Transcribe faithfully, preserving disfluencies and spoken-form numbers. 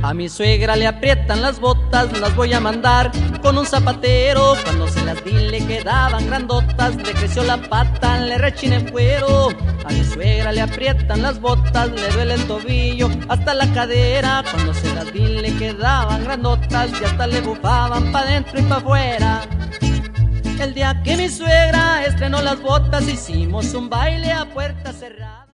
A mi suegra le aprietan las botas, las voy a mandar con un zapatero. Cuando se las di le quedaban grandotas, le creció la pata, le rechiné el cuero. A mi suegra le aprietan las botas, le duele el tobillo hasta la cadera. Cuando se las di le quedaban grandotas y hasta le bufaban pa' dentro y pa' afuera. El día que mi suegra estrenó las botas hicimos un baile a puerta cerrada.